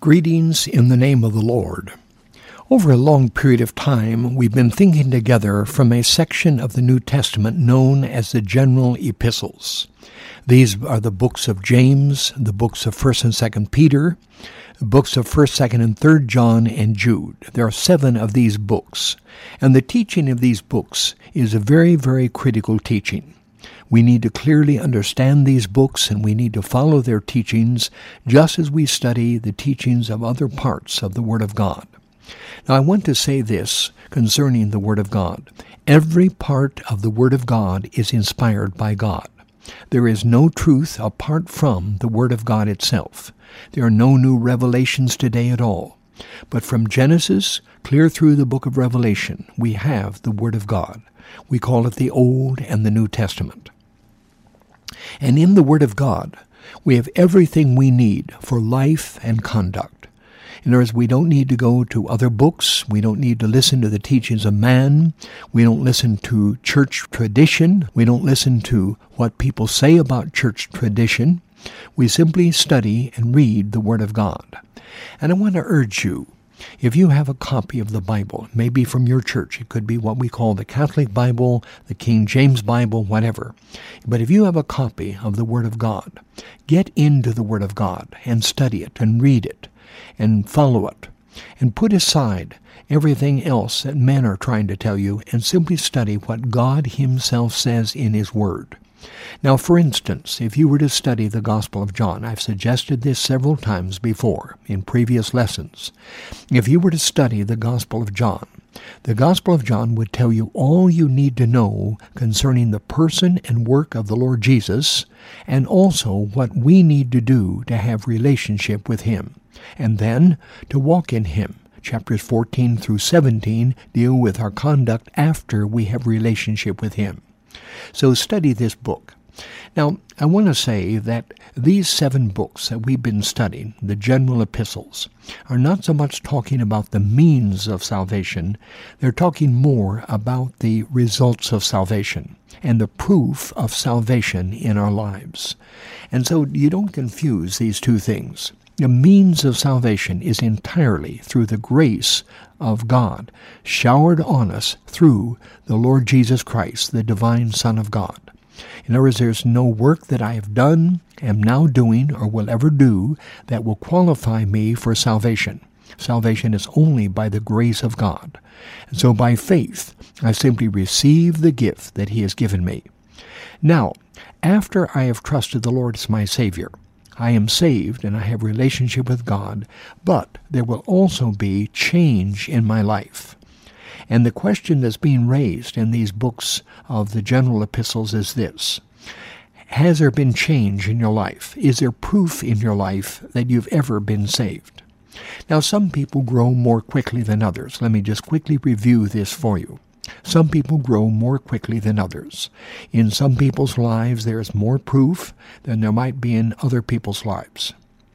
Greetings in the name of the Lord. Over a long period of time, we've been thinking together from a section of the New Testament known as the General Epistles. These are the books of James, the books of 1st and 2nd Peter, the books of 1st, 2nd, and 3rd John and Jude. There are 7 of these books, and the teaching of these books is a very, very critical teaching. We need to clearly understand these books, and we need to follow their teachings just as we study the teachings of other parts of the Word of God. Now, I want to say this concerning the Word of God. Every part of the Word of God is inspired by God. There is no truth apart from the Word of God itself. There are no new revelations today at all. But from Genesis clear through the book of Revelation, we have the Word of God. We call it the Old and the New Testament. And in the Word of God, we have everything we need for life and conduct. In other words, we don't need to go to other books. We don't need to listen to the teachings of man. We don't listen to church tradition. We don't listen to what people say about church tradition. We simply study and read the Word of God. And I want to urge you, if you have a copy of the Bible, maybe from your church, it could be what we call the Catholic Bible, the King James Bible, whatever. But if you have a copy of the Word of God, get into the Word of God and study it and read it and follow it and put aside everything else that men are trying to tell you and simply study what God Himself says in His Word. Now, for instance, if you were to study the Gospel of John, I've suggested this several times before in previous lessons. If you were to study the Gospel of John would tell you all you need to know concerning the person and work of the Lord Jesus, and also what we need to do to have relationship with Him, and then to walk in Him. Chapters 14 through 17 deal with our conduct after we have relationship with Him. So study this book. Now, I want to say that these 7 books that we've been studying, the general epistles, are not so much talking about the means of salvation. They're talking more about the results of salvation and the proof of salvation in our lives. And so you don't confuse these two things. The means of salvation is entirely through the grace of God, showered on us through the Lord Jesus Christ, the divine Son of God. In other words, there's no work that I have done, am now doing, or will ever do that will qualify me for salvation. Salvation is only by the grace of God. And so by faith, I simply receive the gift that He has given me. Now, after I have trusted the Lord as my Savior, I am saved and I have relationship with God, but there will also be change in my life. And the question that's being raised in these books of the general epistles is this: has there been change in your life? Is there proof in your life that you've ever been saved? Now, some people grow more quickly than others. Let me just quickly review this for you. Some people grow more quickly than others. In some people's lives, there is more proof than there might be in other people's lives.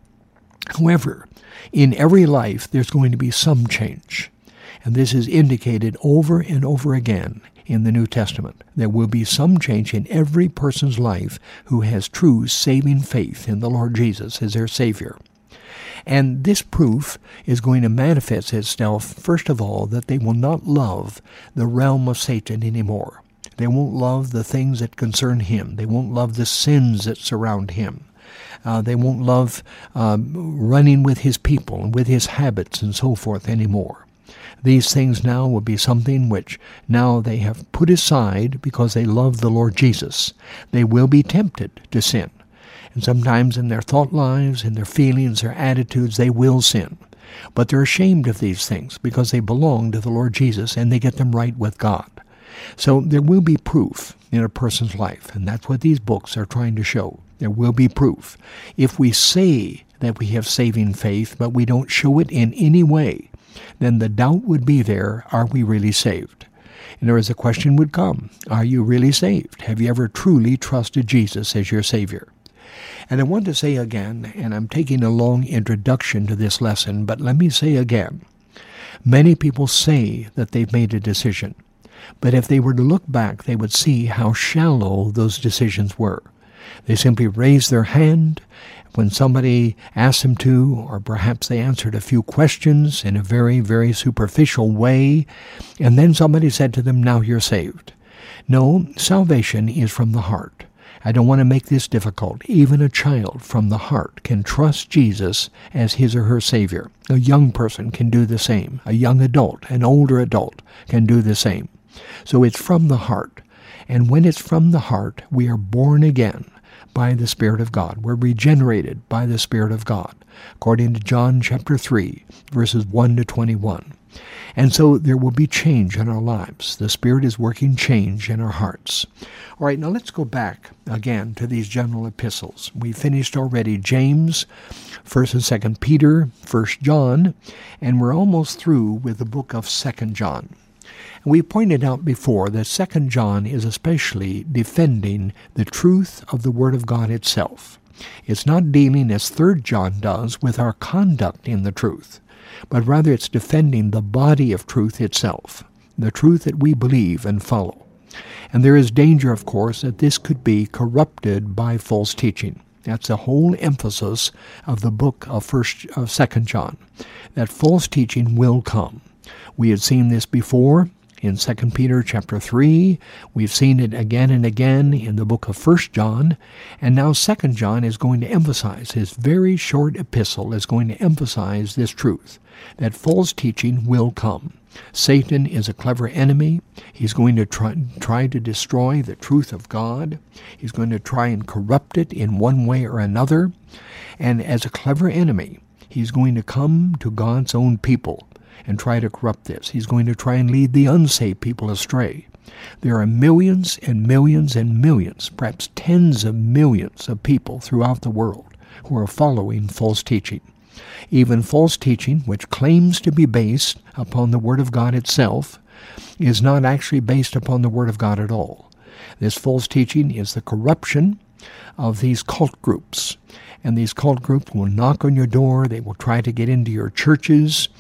However, in every life, there's going to be some change. And this is indicated over and over again in the New Testament. There will be some change in every person's life who has true saving faith in the Lord Jesus as their Savior. And this proof is going to manifest itself, first of all, that they will not love the realm of Satan anymore. They won't love the things that concern him. They won't love the sins that surround him. They won't love running with his people and with his habits and so forth anymore. These things now will be something which now they have put aside because they love the Lord Jesus. They will be tempted to sin. And sometimes in their thought lives, in their feelings, their attitudes, they will sin. But they're ashamed of these things because they belong to the Lord Jesus and they get them right with God. So there will be proof in a person's life, and that's what these books are trying to show. There will be proof. If we say that we have saving faith, but we don't show it in any way, then the doubt would be there, are we really saved? And there is a question would come, are you really saved? Have you ever truly trusted Jesus as your Savior? And I want to say again, and I'm taking a long introduction to this lesson, but let me say again, many people say that they've made a decision, but if they were to look back, they would see how shallow those decisions were. They simply raised their hand when somebody asked them to, or perhaps they answered a few questions in a very, very superficial way, and then somebody said to them, now you're saved. No, salvation is from the heart. I don't want to make this difficult. Even a child from the heart can trust Jesus as his or her Savior. A young person can do the same. A young adult, an older adult can do the same. So it's from the heart. And when it's from the heart, we are born again by the Spirit of God. We're regenerated by the Spirit of God, according to John chapter 3, verses 1 to 21. And so there will be change in our lives. The Spirit is working change in our hearts. All right, now let's go back again to these general epistles. We finished already James, 1st and 2nd Peter, 1st John, and we're almost through with the book of 2nd John. We pointed out before that 2nd John is especially defending the truth of the Word of God itself. It's not dealing, as 3rd John does, with our conduct in the truth, but rather it's defending the body of truth itself, the truth that we believe and follow. And there is danger, of course, that this could be corrupted by false teaching. That's the whole emphasis of the book of 2nd John, that false teaching will come. We had seen this before in 2 Peter chapter 3. We've seen it again and again in the book of 1 John. And now 2 John is going to emphasize, his very short epistle is going to emphasize this truth, that false teaching will come. Satan is a clever enemy. He's going to try to destroy the truth of God. He's going to try and corrupt it in one way or another. And as a clever enemy, he's going to come to God's own people and try to corrupt this. He's going to try and lead the unsaved people astray. There are millions and millions and millions, perhaps tens of millions of people throughout the world who are following false teaching. Even false teaching, which claims to be based upon the Word of God itself, is not actually based upon the Word of God at all. This false teaching is the corruption of these cult groups. And these cult groups will knock on your door. They will try to get into your churches.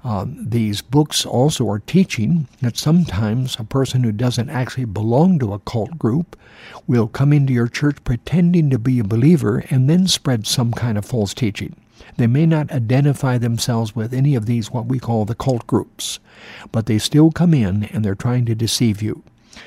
These books also are teaching that sometimes a person who doesn't actually belong to a cult group will come into your church pretending to be a believer and then spread some kind of false teaching. They may not identify themselves with any of these, what we call the cult groups, but they still come in and they're trying to deceive you.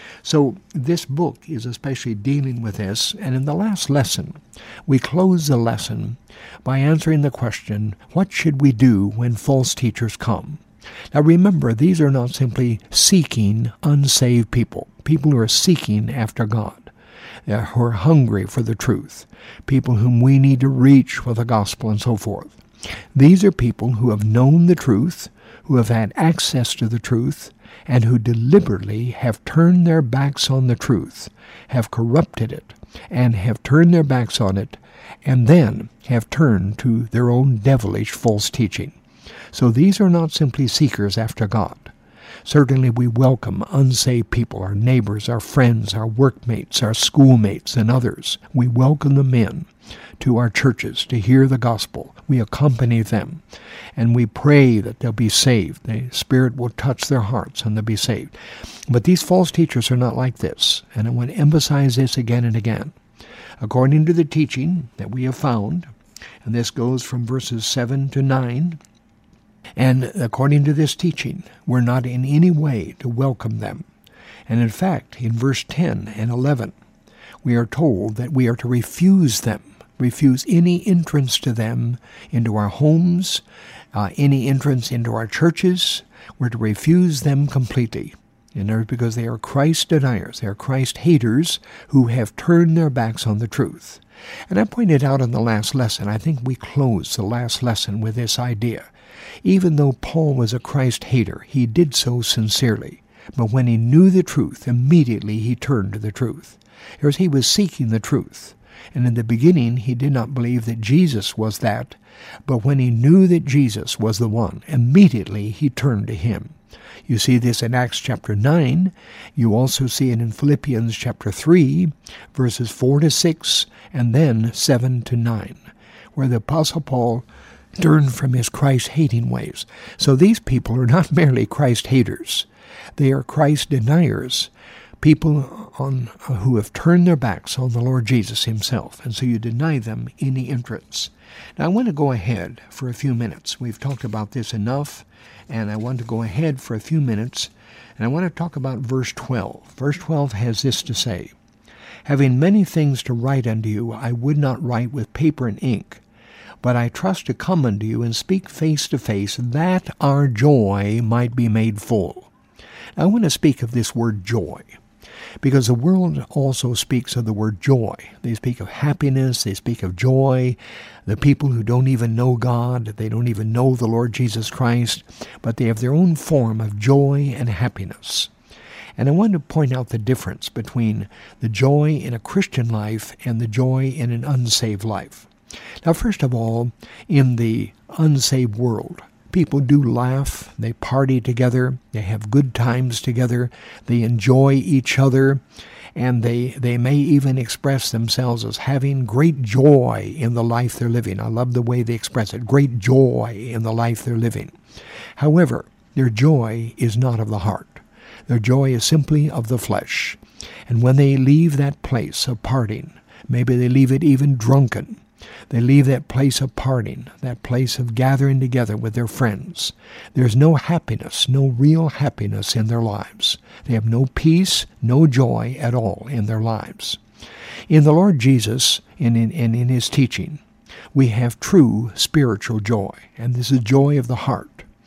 So this book is especially dealing with this, and in the last lesson, we close the lesson by answering the question, what should we do when false teachers come? Now remember, these are not simply seeking unsaved people, people who are seeking after God, who are hungry for the truth, people whom we need to reach with the gospel and so forth. These are people who have known the truth, who have had access to the truth, and who deliberately have turned their backs on the truth, have corrupted it, and have turned their backs on it, and then have turned to their own devilish false teaching. So these are not simply seekers after God. Certainly we welcome unsaved people, our neighbors, our friends, our workmates, our schoolmates, and others. We welcome them in to our churches to hear the gospel. We accompany them, and we pray that they'll be saved. The Spirit will touch their hearts and they'll be saved. But these false teachers are not like this, and I want to emphasize this again and again. According to the teaching that we have found, and this goes from verses 7 to 9, and according to this teaching, we're not in any way to welcome them. And in fact, in verse 10 and 11, we are told that we are to refuse them, refuse any entrance to them into our homes, any entrance into our churches. We're to refuse them completely. Because they are Christ deniers, they are Christ haters who have turned their backs on the truth. And I pointed out in the last lesson, I think we closed the last lesson with this idea. Even though Paul was a Christ hater, he did so sincerely. But when he knew the truth, immediately he turned to the truth. Because he was seeking the truth. And in the beginning, he did not believe that Jesus was that. But when he knew that Jesus was the one, immediately he turned to him. You see this in Acts chapter 9. You also see it in Philippians chapter 3, verses 4 to 6, and then 7 to 9, where the Apostle Paul turned from his Christ-hating ways. So these people are not merely Christ haters. They are Christ deniers, people who have turned their backs on the Lord Jesus himself, and so you deny them any entrance. Now I want to go ahead for a few minutes. We've talked about this enough, and I want to go ahead for a few minutes, and I want to talk about verse 12. Verse 12 has this to say, "Having many things to write unto you, I would not write with paper and ink, but I trust to come unto you and speak face to face, that our joy might be made full." I want to speak of this word joy, because the world also speaks of the word joy. They speak of happiness, they speak of joy. The people who don't even know God, they don't even know the Lord Jesus Christ, but they have their own form of joy and happiness. And I want to point out the difference between the joy in a Christian life and the joy in an unsaved life. Now, first of all, in the unsaved world, people do laugh, they party together, they have good times together, they enjoy each other, and they may even express themselves as having great joy in the life they're living. I love the way they express it, great joy in the life they're living. However, their joy is not of the heart. Their joy is simply of the flesh. And when they leave that place of partying, maybe they leave it even drunken, they leave that place of partying, that place of gathering together with their friends. There's no happiness, no real happiness in their lives. They have no peace, no joy at all in their lives. In the Lord Jesus and in his teaching, we have true spiritual joy, and this is joy of the heart.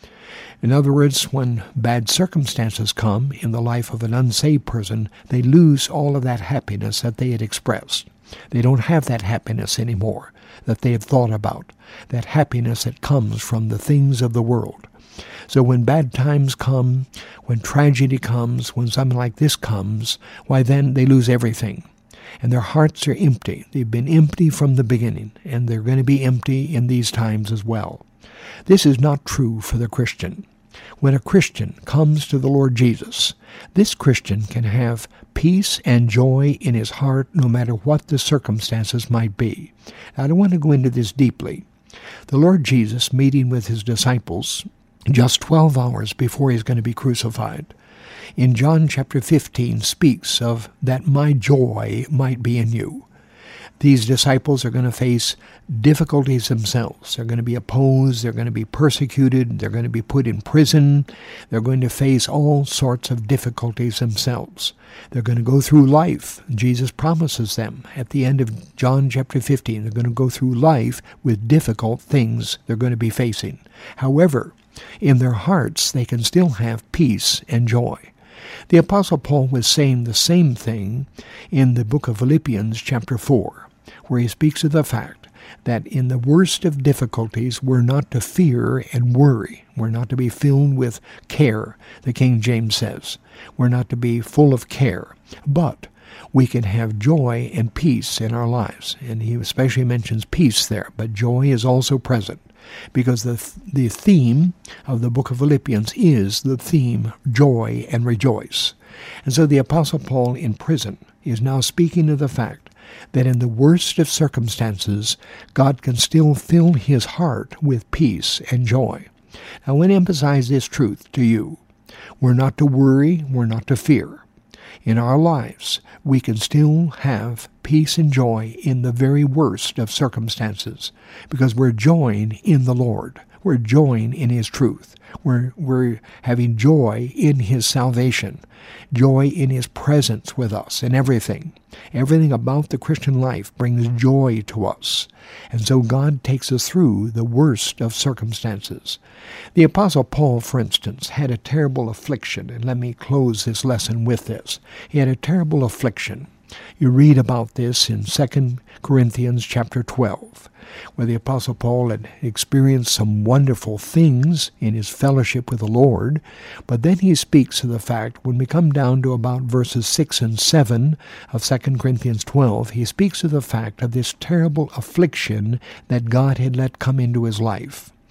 In other words, when bad circumstances come in the life of an unsaved person, they lose all of that happiness that they had expressed. They don't have that happiness anymore that they have thought about, that happiness that comes from the things of the world. So when bad times come, when tragedy comes, when something like this comes, why then they lose everything. And their hearts are empty. They've been empty from the beginning, and they're going to be empty in these times as well. This is not true for the Christian. When a Christian comes to the Lord Jesus, this Christian can have peace and joy in his heart no matter what the circumstances might be. Now, I don't want to go into this deeply. The Lord Jesus, meeting with his disciples just 12 hours before he's going to be crucified, in John chapter 15 speaks of that my joy might be in you. These disciples are going to face difficulties themselves. They're going to be opposed. They're going to be persecuted. They're going to be put in prison. They're going to face all sorts of difficulties themselves. They're going to go through life. Jesus promises them at the end of John chapter 15, they're going to go through life with difficult things they're going to be facing. However, in their hearts, they can still have peace and joy. The Apostle Paul was saying the same thing in the book of Philippians chapter 4, where he speaks of the fact that in the worst of difficulties, we're not to fear and worry. We're not to be filled with care, the King James says. We're not to be full of care, but we can have joy and peace in our lives. And he especially mentions peace there, but joy is also present, because the theme of the book of Philippians is the theme joy and rejoice. And so the Apostle Paul in prison is now speaking of the fact that in the worst of circumstances, God can still fill his heart with peace and joy. Now, I want to emphasize this truth to you. We're not to worry, we're not to fear. In our lives, we can still have peace and joy in the very worst of circumstances, because we're joined in the Lord. We're joined in his truth. We're having joy in his salvation, joy in his presence with us in everything. Everything about the Christian life brings joy to us. And so God takes us through the worst of circumstances. The Apostle Paul, for instance, had a terrible affliction, and let me close this lesson with this. He had a terrible affliction. You read about this in 2 Corinthians chapter 12, where the Apostle Paul had experienced some wonderful things in his fellowship with the Lord, but then he speaks of the fact, when we come down to about verses 6 and 7 of 2 Corinthians 12, he speaks of the fact of this terrible affliction that God had let come into his life.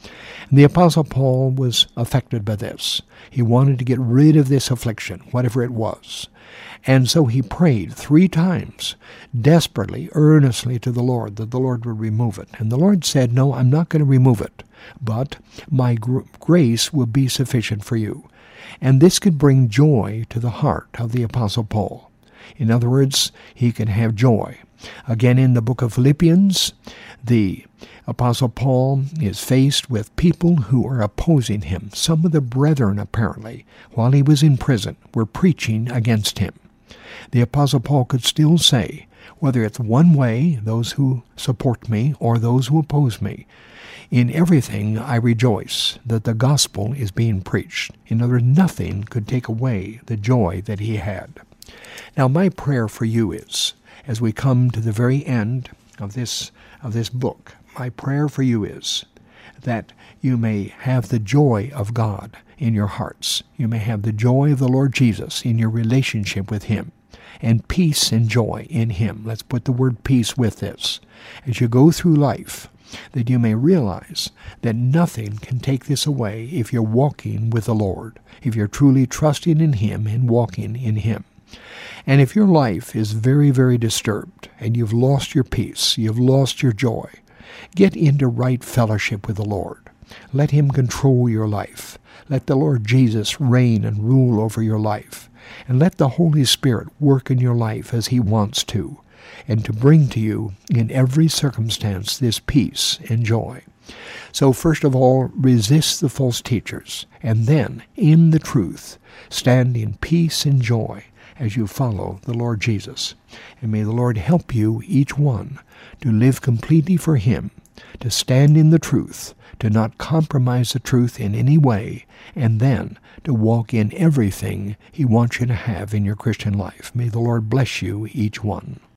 And the Apostle Paul was affected by this. He wanted to get rid of this affliction, whatever it was. And so he prayed 3 times, desperately, earnestly to the Lord, that the Lord would remove it. And the Lord said, no, I'm not going to remove it, but my grace will be sufficient for you. And this could bring joy to the heart of the Apostle Paul. In other words, he can have joy. Again, in the book of Philippians, the Apostle Paul is faced with people who are opposing him. Some of the brethren, apparently, while he was in prison, were preaching against him. The Apostle Paul could still say, whether it's one way, those who support me, or those who oppose me, in everything I rejoice that the gospel is being preached. In other words, nothing could take away the joy that he had. Now, my prayer for you is, as we come to the very end of this book, my prayer for you is that you may have the joy of God in your hearts. You may have the joy of the Lord Jesus in your relationship with Him, and peace and joy in Him. Let's put the word peace with this. As you go through life, that you may realize that nothing can take this away if you're walking with the Lord, if you're truly trusting in Him and walking in Him. And if your life is very, very disturbed, and you've lost your peace, you've lost your joy, get into right fellowship with the Lord. Let Him control your life. Let the Lord Jesus reign and rule over your life. And let the Holy Spirit work in your life as He wants to, and to bring to you in every circumstance this peace and joy. So first of all, resist the false teachers, and then, in the truth, stand in peace and joy as you follow the Lord Jesus. And may the Lord help you, each one, to live completely for Him, to stand in the truth, to not compromise the truth in any way, and then to walk in everything He wants you to have in your Christian life. May the Lord bless you, each one.